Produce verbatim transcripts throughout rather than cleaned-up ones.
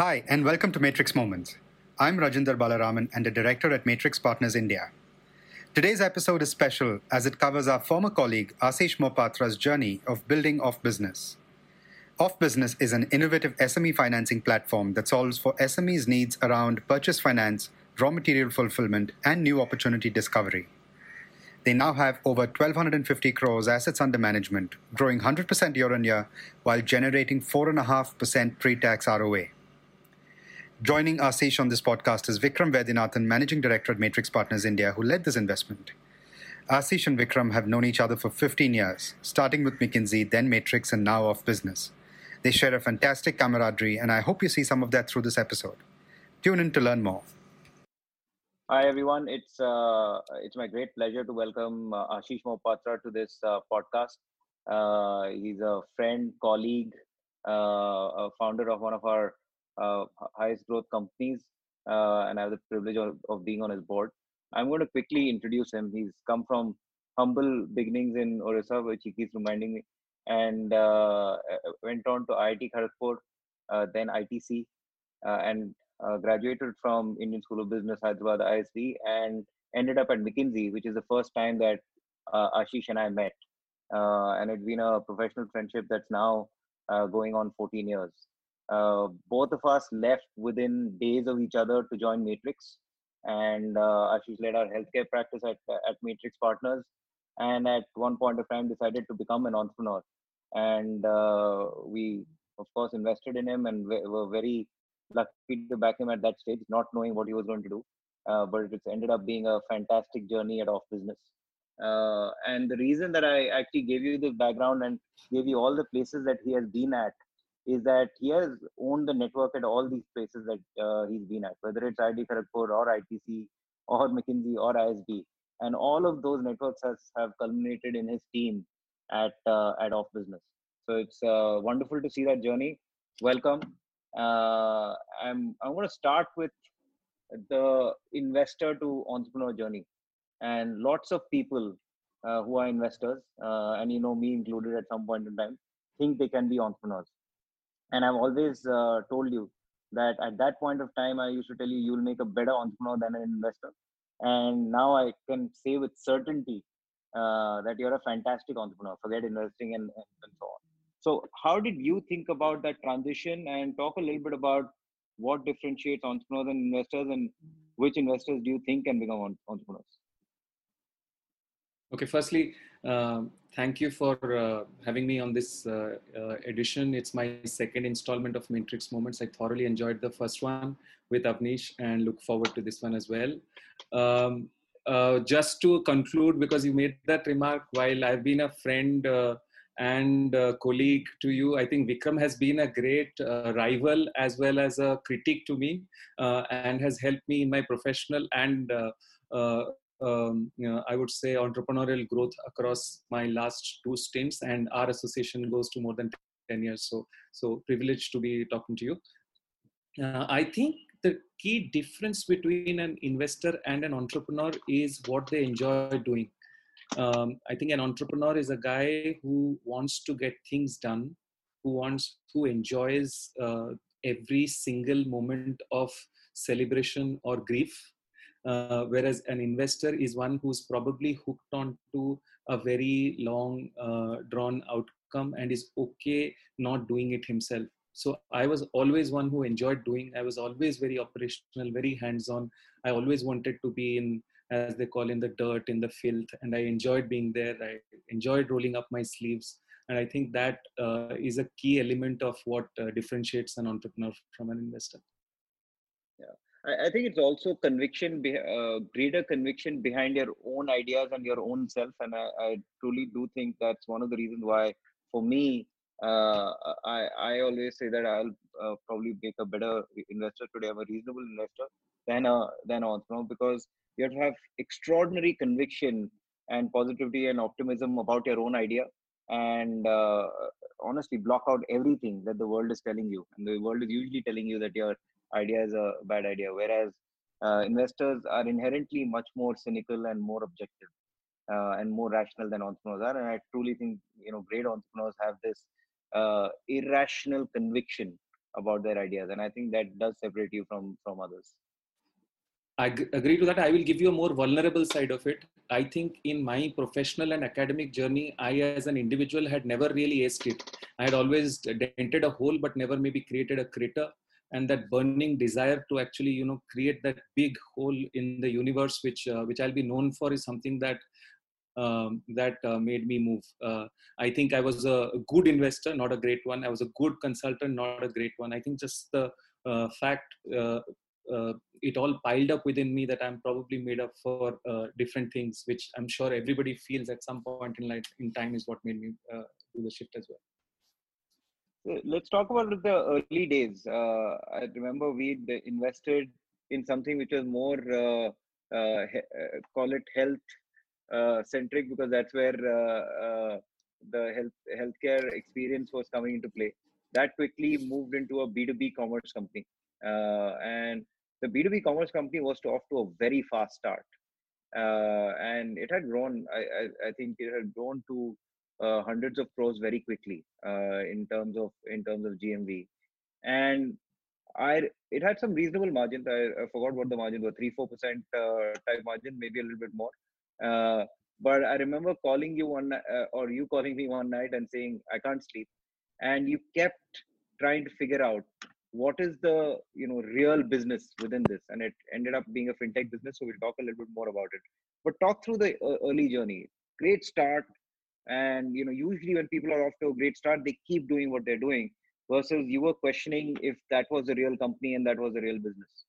Hi, and welcome to Matrix Moments. I'm Rajinder Balaraman and a director at Matrix Partners India. Today's episode is special as it covers our former colleague Ashish Mopatra's journey of building Off Business. Off Business is an innovative S M E financing platform that solves for S M Es' needs around purchase finance, raw material fulfillment, and new opportunity discovery. They now have over one thousand two hundred fifty crores assets under management, growing one hundred percent year on year while generating four point five percent pre-tax R O A. Joining Ashish on this podcast is Vikram Vaidyanathan, Managing Director at Matrix Partners India, who led this investment. Ashish and Vikram have known each other for fifteen years, starting with McKinsey, then Matrix, and now Off Business. They share a fantastic camaraderie, and I hope you see some of that through this episode. Tune in to learn more. Hi everyone, it's uh, it's my great pleasure to welcome uh, Ashish Mohapatra to this uh, podcast. Uh, he's a friend, colleague, uh, a founder of one of our uh, highest growth companies, uh, and I have the privilege of, of being on his board. I'm going to quickly introduce him. He's come from humble beginnings in Orissa, which he keeps reminding me, and uh, went on to I I T Kharagpur, uh, then I T C, uh, and uh, graduated from Indian School of Business, Hyderabad, I S B, and ended up at McKinsey, which is the first time that uh, Ashish and I met. Uh, and it's been a professional friendship that's now uh, going on fourteen years. Uh, both of us left within days of each other to join Matrix. And uh, Ashish led our healthcare practice at, at Matrix Partners. And at one point of time, decided to become an entrepreneur. And uh, we, of course, invested in him and we were very lucky to back him at that stage, not knowing what he was going to do. Uh, but it's ended up being a fantastic journey at Off Business. Uh, and the reason that I actually gave you this background and gave you all the places that he has been at is that he has owned the network at all these places that uh, he's been at, whether it's I I T Kharagpur or I T C or McKinsey or I S B. And all of those networks has, have culminated in his team at uh, at Off Business. So it's uh, wonderful to see that journey. Welcome. Uh, I'm I'm going to start with the investor to entrepreneur journey, and lots of people uh, who are investors, uh, and you know me included at some point in time, think they can be entrepreneurs. And I've always uh, told you that at that point of time, I used to tell you you'll make a better entrepreneur than an investor. And now I can say with certainty uh, that you're a fantastic entrepreneur. Forget investing and, and, and so on. So, how did you think about that transition? And talk a little bit about what differentiates entrepreneurs and investors, and which investors do you think can become entrepreneurs? Okay, firstly, uh, thank you for uh, having me on this uh, uh, edition. It's my second installment of Matrix Moments. I thoroughly enjoyed the first one with Avnish and look forward to this one as well. Um, uh, just to conclude, because you made that remark, while I've been a friend uh, and a colleague to you, I think Vikram has been a great uh, rival as well as a critique to me uh, and has helped me in my professional and uh, uh, um, you know, I would say entrepreneurial growth across my last two stints, and our association goes to more than ten years. So, so privileged to be talking to you. Uh, I think the key difference between an investor and an entrepreneur is what they enjoy doing. Um, I think an entrepreneur is a guy who wants to get things done, who wants, who enjoys uh, every single moment of celebration or grief. Uh, whereas an investor is one who's probably hooked on to a very long, uh, drawn outcome and is okay not doing it himself. So I was always one who enjoyed doing. I was always very operational, very hands-on. I always wanted to be in, as they call, in the dirt, in the filth, and I enjoyed being there. I enjoyed rolling up my sleeves, and I think that uh, is a key element of what uh, differentiates an entrepreneur from an investor. Yeah. I, I think it's also conviction, be, uh, greater conviction behind your own ideas and your own self. And I, I truly do think that's one of the reasons why, for me, uh, I, I always say that I'll uh, probably make a better investor today. I'm a reasonable investor than a than an entrepreneur, because you have to have extraordinary conviction and positivity and optimism about your own idea, and uh, honestly block out everything that the world is telling you. And the world is usually telling you that you're idea is a bad idea, whereas uh, investors are inherently much more cynical and more objective uh, and more rational than entrepreneurs are. And I truly think you know great entrepreneurs have this uh, irrational conviction about their ideas. And I think that does separate you from, from others. I g- agree to that. I will give you a more vulnerable side of it. I think in my professional and academic journey, I as an individual had never really aced it. I had always dented a hole, but never maybe created a crater. And that burning desire to actually, you know, create that big hole in the universe, which uh, which I'll be known for, is something that um, that uh, made me move. Uh, I think I was a good investor, not a great one. I was a good consultant, not a great one. I think just the uh, fact. Uh, uh, it all piled up within me that I'm probably made up for uh, different things, which I'm sure everybody feels at some point in life in time is what made me uh, do the shift as well. So let's talk about the early days. Uh, I remember we invested in something which was more, uh, uh, he- uh, call it health uh, centric, because that's where uh, uh, the health healthcare experience was coming into play. That quickly moved into a B two B commerce company, uh, and the B two B commerce company was to, off to a very fast start, uh, and it had grown. I, I, I think it had grown to uh, hundreds of crores very quickly uh, in terms of in terms of G M V, and I it had some reasonable margins. I, I forgot what the margin was, three four percent uh, type margin, maybe a little bit more. Uh, but I remember calling you one uh, or you calling me one night and saying I can't sleep, and you kept trying to figure out what is the you know real business within this, and it ended up being a fintech business. So we'll talk a little bit more about it. But talk through the uh, early journey. Great start, and you know usually when people are off to a great start, they keep doing what they're doing versus you were questioning if that was a real company and that was a real business.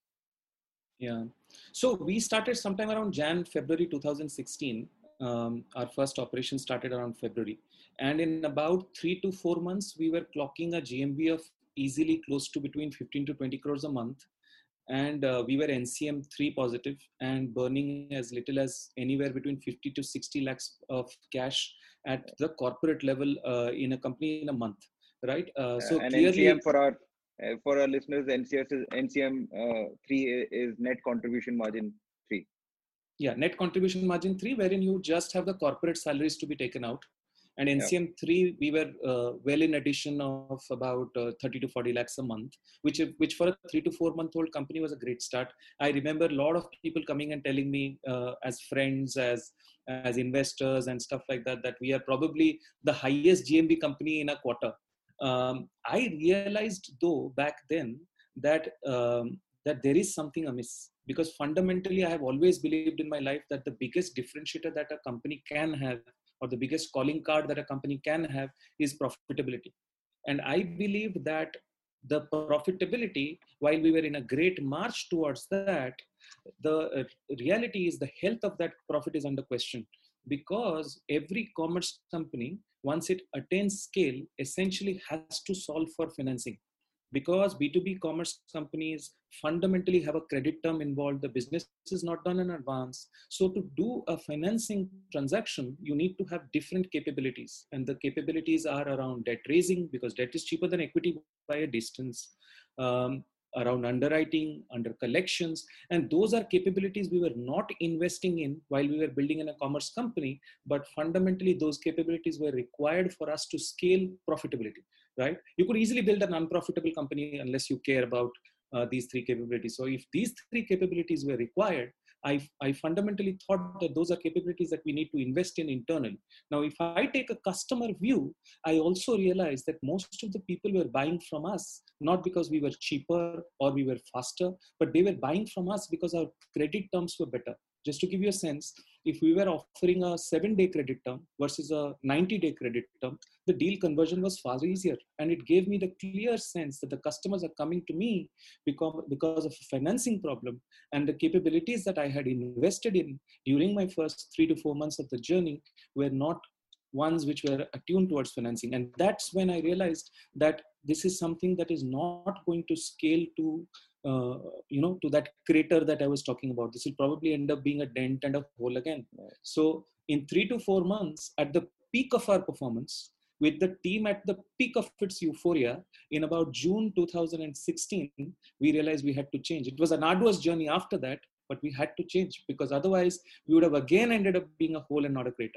Yeah. So we started sometime around Jan, February two thousand sixteen. Um, our first operation started around February. And in about three to four months, we were clocking a G M V of easily close to between fifteen to twenty crores a month. And uh, we were N C M three positive and burning as little as anywhere between fifty to sixty lakhs of cash at the corporate level uh, in a company in a month, right? Uh, Uh, so and clearly, N C M for our uh, for our listeners, N C S is, N C M uh, three is net contribution margin three. yeah, net contribution margin three, wherein you just have the corporate salaries to be taken out. And Yeah. N C M three, we were uh, well in addition of about uh, thirty to forty lakhs a month, which, which for a three to four month old company was a great start. I remember a lot of people coming and telling me uh, as friends, as, as investors and stuff like that, that we are probably the highest G M V company in a quarter. Um, I realized though back then that, um, that there is something amiss, because fundamentally I have always believed in my life that the biggest differentiator that a company can have, or the biggest calling card that a company can have, is profitability. And I believe that the profitability, while we were in a great march towards that, the uh, reality is the health of that profit is under question, because every commerce company, once it attains scale, essentially has to solve for financing, because B two B commerce companies fundamentally have a credit term involved. The business is not done in advance. So to do a financing transaction, you need to have different capabilities. And the capabilities are around debt raising, because debt is cheaper than equity by a distance, um, around underwriting, under collections. And those are capabilities we were not investing in while we were building in a commerce company, but fundamentally those capabilities were required for us to scale profitability. Right? You could easily build an unprofitable company unless you care about uh, these three capabilities. So if these three capabilities were required, I, I fundamentally thought that those are capabilities that we need to invest in internally. Now, if I take a customer view, I also realized that most of the people were buying from us, not because we were cheaper or we were faster, but they were buying from us because our credit terms were better. Just to give you a sense, if we were offering a seven day credit term versus a ninety day credit term, the deal conversion was far easier. And it gave me the clear sense that the customers are coming to me because, because of a financing problem, and the capabilities that I had invested in during my first three to four months of the journey were not ones which were attuned towards financing. And that's when I realized that this is something that is not going to scale to uh, you know, to that crater that I was talking about. This will probably end up being a dent and a hole again. So in three to four months, at the peak of our performance, with the team at the peak of its euphoria, in about June two thousand sixteen, we realized we had to change. It was an arduous journey after that, but we had to change, because otherwise we would have again ended up being a hole and not a crater.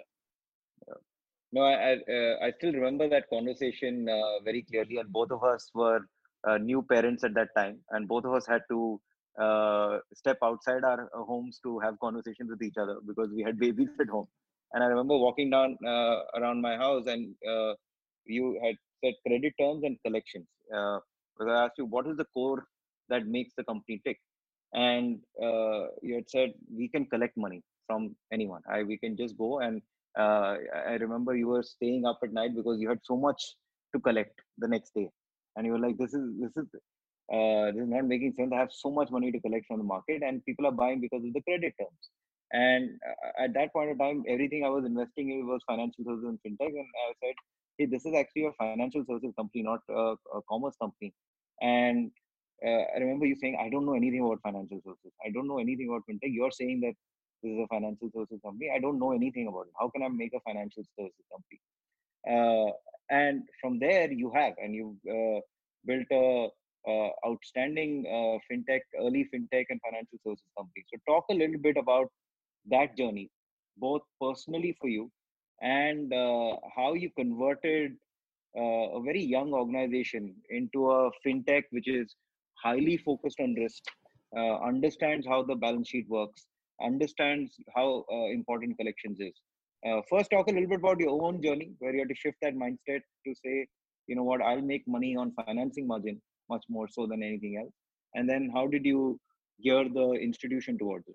No, I I, uh, I still remember that conversation uh, very clearly, and both of us were uh, new parents at that time, and both of us had to uh, step outside our uh, homes to have conversations with each other because we had babies at home. And I remember walking down uh, around my house, and uh, you had said credit terms and collections. Uh, because I asked you, what is the core that makes the company tick? And uh, you had said we can collect money from anyone. I we can just go and uh, I remember you were staying up at night because you had so much to collect the next day, and you were like, "This is this is uh, this is not making sense. I have so much money to collect from the market, and people are buying because of the credit terms." And uh, at that point of time, everything I was investing in was financial services and fintech, and I said, "Hey, this is actually a financial services company, not a, a commerce company." And uh, I remember you saying, "I don't know anything about financial services. I don't know anything about fintech. You're saying that this is a financial services company. I don't know anything about it. How can I make a financial services company?" Uh, and from there, you have, and you've uh, built a uh, outstanding uh, fintech, early fintech and financial services company. So, talk a little bit about that journey, both personally for you and uh, how you converted uh, a very young organization into a fintech which is highly focused on risk, uh, understands how the balance sheet works, understands how uh, important collections is. Uh, first, talk a little bit about your own journey where you had to shift that mindset to say, you know what, I'll make money on financing margin much more so than anything else. And then, how did you gear the institution towards it?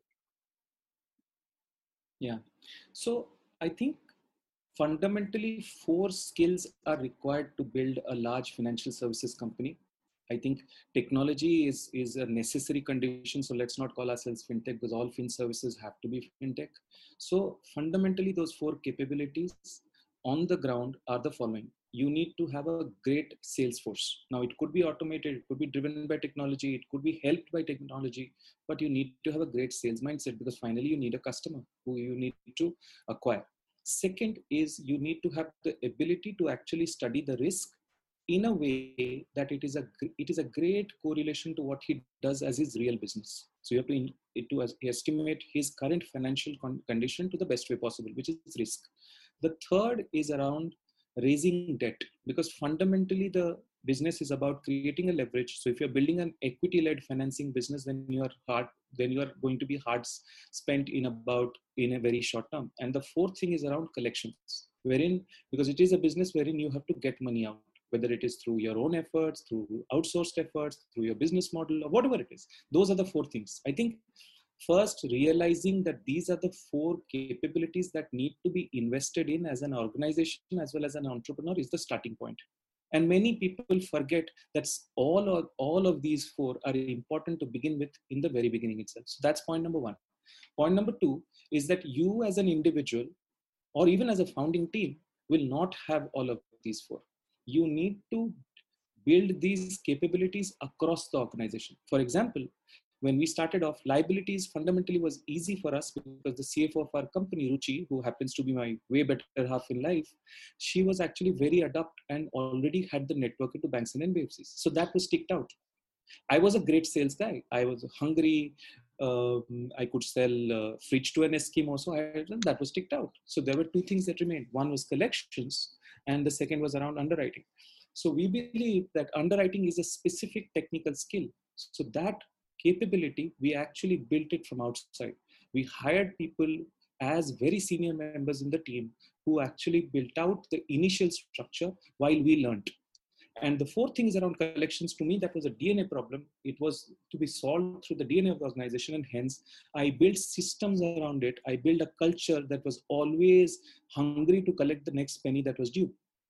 Yeah. So I think fundamentally four skills are required to build a large financial services company. I think technology is, is a necessary condition. So let's not call ourselves fintech because all fin services have to be fintech. So fundamentally those four capabilities on the ground are the following. You need to have a great sales force. Now it could be automated, it could be driven by technology, it could be helped by technology, but you need to have a great sales mindset because finally you need a customer who you need to acquire. Second is you need to have the ability to actually study the risk in a way that it is a it is a great correlation to what he does as his real business. So you have to, in, to estimate his current financial con- condition to the best way possible, which is risk. The third is around raising debt, because fundamentally the business is about creating a leverage. So if you're building an equity-led financing business, then you are hard, then you are going to be hard spent in about in a very short term. And the fourth thing is around collections, wherein because it is a business wherein you have to get money out, whether it is through your own efforts, through outsourced efforts, through your business model, or whatever it is. Those are the four things. I think first, realizing that these are the four capabilities that need to be invested in as an organization as well as an entrepreneur is the starting point. And many people forget that all of, all of these four are important to begin with in the very beginning itself. So that's point number one. Point number two is that you as an individual or even as a founding team will not have all of these four. You need to build these capabilities across the organization. For example, when we started off, liabilities fundamentally was easy for us because the C F O of our company, Ruchi, who happens to be my way better half in life, she was actually very adept and already had the network into banks and N B F Cs. So that was ticked out. I was a great sales guy. I was hungry. Uh, I could sell uh, fridge to an Eskimo. So I, that was ticked out. So there were two things that remained. One was collections and the second was around underwriting. So we believe that underwriting is a specific technical skill. So that capability, we actually built it from outside. We hired people as very senior members in the team who actually built out the initial structure while we learned. And the fourth thing is around collections. To me, that was a D N A problem. It was to be solved through the D N A of the organization. And hence, I built systems around it. I built a culture that was always hungry to collect the next penny that was due.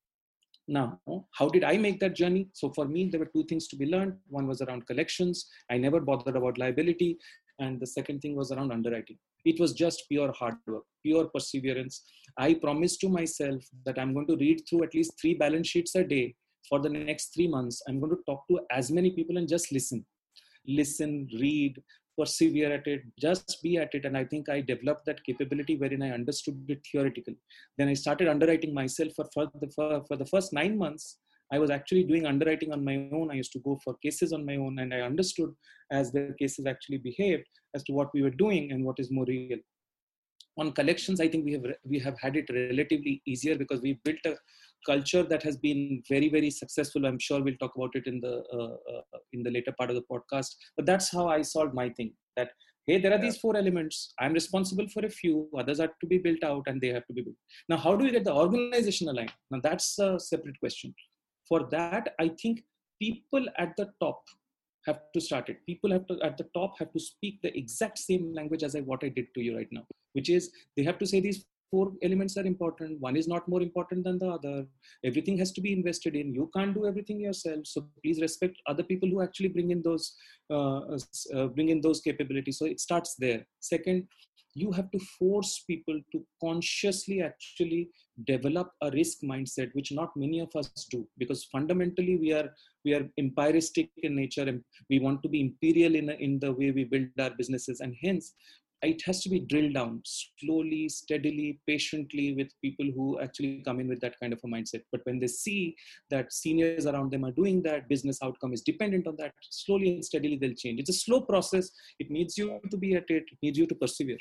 Now, how did I make that journey? So for me, there were two things to be learned. One was around collections. I never bothered about liability. And the second thing was around underwriting. It was just pure hard work, pure perseverance. I promised to myself that I'm going to read through at least three balance sheets a day for the next three months. I'm going to talk to as many people and just listen, listen, read, persevere at it, just be at it. And I think I developed that capability wherein I understood it theoretically. Then I started underwriting myself for, for, the, for, for the first nine months. I was actually doing underwriting on my own. I used to go for cases on my own, and I understood as the cases actually behaved as to what we were doing and what is more real. On collections, I think we have we have had it relatively easier because we built a culture that has been very, very successful. I'm sure we'll talk about it in the uh, uh, in the later part of the podcast. But that's how I solved my thing. That hey, there are Yeah. these four elements. I'm responsible for a few. Others are to be built out, and they have to be built. Now, how do we get the organization aligned? Now, that's a separate question. For that, I think people at the top have to start it. People have to at the top have to speak the exact same language as I what I did to you right now, which is they have to say these four elements are important. One is not more important than the other. Everything has to be invested in. You can't do everything yourself. So please respect other people who actually bring in those uh, uh, bring in those capabilities. So it starts there. Second, you have to force people to consciously actually develop a risk mindset, which not many of us do, because fundamentally we are we are empiristic in nature, and we want to be imperial in, in the way we build our businesses, and hence it has to be drilled down slowly, steadily, patiently with people who actually come in with that kind of a mindset. But when they see that seniors around them are doing that, business outcome is dependent on that, slowly and steadily they'll change. It's a slow process. It needs you to be at it. It needs you to persevere.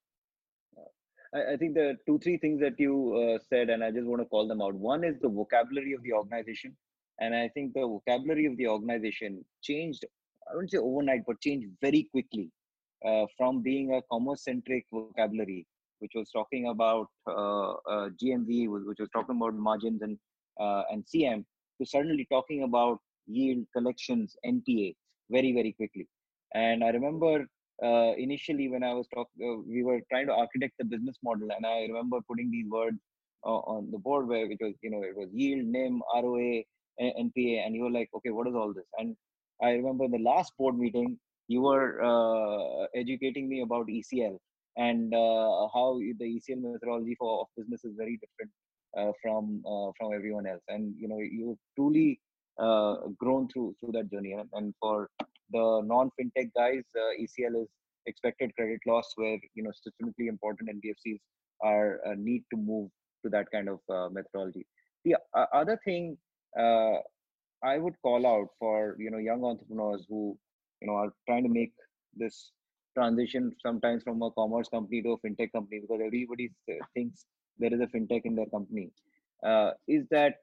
I, I think the two, three things that you uh, said, and I just want to call them out. One is the vocabulary of the organization. And I think the vocabulary of the organization changed, I wouldn't say overnight, but changed very quickly uh, from being a commerce-centric vocabulary, which was talking about uh, uh, G M V, which was talking about margins and uh, and C M, to suddenly talking about yield, collections, N P A very, very quickly. And I remember uh, initially when I was talking, uh, we were trying to architect the business model, and I remember putting these words uh, on the board where it was, you know, it was yield, N I M, R O A, N P A, and you were like, okay, what is all this? And I remember the last board meeting, you were uh, educating me about E C L and uh, how the E C L methodology for of business is very different uh, from uh, from everyone else. And you know, you truly uh, grown through through that journey. And, and for the non-fintech guys, uh, E C L is expected credit loss, where you know systemically important N B F Cs are uh, need to move to that kind of uh, methodology. The uh, other thing uh, I would call out for you know young entrepreneurs who you know are trying to make this transition sometimes from a commerce company to a fintech company, because everybody thinks there is a fintech in their company, uh, is that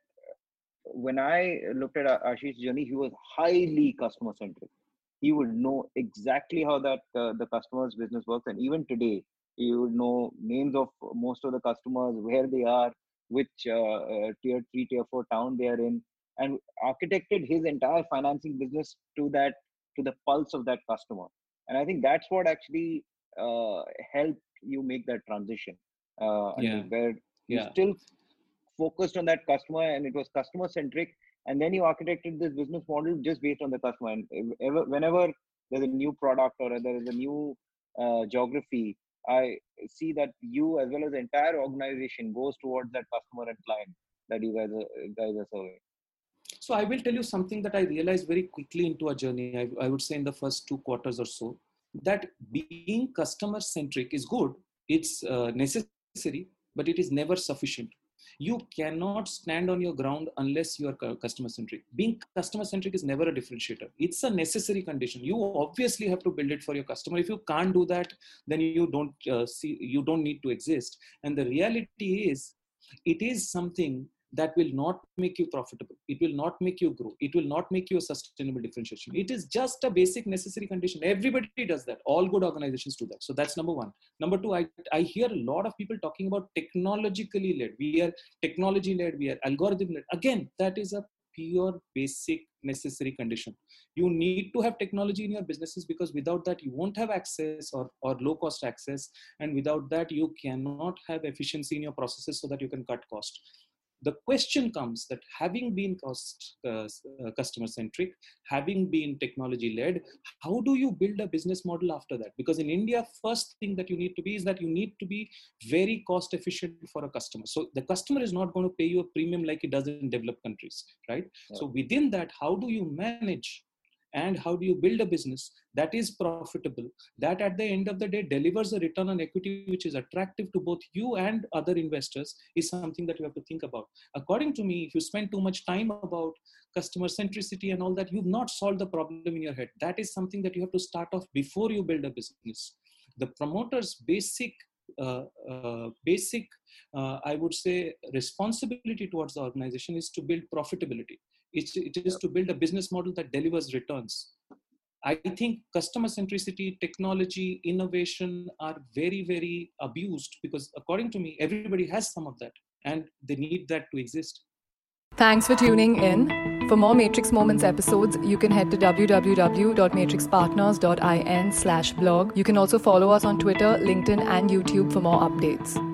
when I looked at Ashish's journey, he was highly customer centric. He would know exactly how that uh, the customer's business works, and even today, he would know names of most of the customers, where they are, which uh, uh, tier three, tier four town they are in, and architected his entire financing business to that to the pulse of that customer. And I think that's what actually uh, helped you make that transition. Uh, Yeah, where you yeah. still focused on that customer, and it was customer centric, and then you architected this business model just based on the customer. And ever, whenever there's a new product or there is a new uh, geography, I see that you as well as the entire organization goes towards that customer and client that you guys are, guys are serving. So I will tell you something that I realized very quickly into a journey. I, I would say in the first two quarters or so, that being customer centric is good. It's uh, necessary, but it is never sufficient. You cannot stand on your ground unless you are customer centric. Being customer centric is never a differentiator. It's a necessary condition. You obviously have to build it for your customer. If you can't do that, then you don't uh, see, you don't need to exist. And the reality is, it is something that will not make you profitable. It will not make you grow. It will not make you a sustainable differentiation. It is just a basic necessary condition. Everybody does that. All good organizations do that. So that's number one. Number two, I, I hear a lot of people talking about technologically led. We are technology led. We are algorithm led. Again, that is a pure basic necessary condition. You need to have technology in your businesses, because without that, you won't have access or, or low cost access. And without that, you cannot have efficiency in your processes so that you can cut cost. The question comes that having been cost uh, uh, customer centric, having been technology led, how do you build a business model after that? Because in India, first thing that you need to be is that you need to be very cost efficient for a customer. So the customer is not going to pay you a premium like it does in developed countries, right? Yeah. So within that, how do you manage? And how do you build a business that is profitable, that at the end of the day delivers a return on equity which is attractive to both you and other investors, is something that you have to think about. According to me, if you spend too much time about customer centricity and all that, you've not solved the problem in your head. That is something that you have to start off before you build a business. The promoter's basic uh, uh, basic, uh, I would say, responsibility towards the organization is to build profitability. It's, it is to build a business model that delivers returns. I think customer centricity, technology, innovation are very, very abused because according to me, everybody has some of that and they need that to exist. Thanks for tuning in. For more Matrix Moments episodes, you can head to w w w dot matrix partners dot in slash blog. You can also follow us on Twitter, LinkedIn, and YouTube for more updates.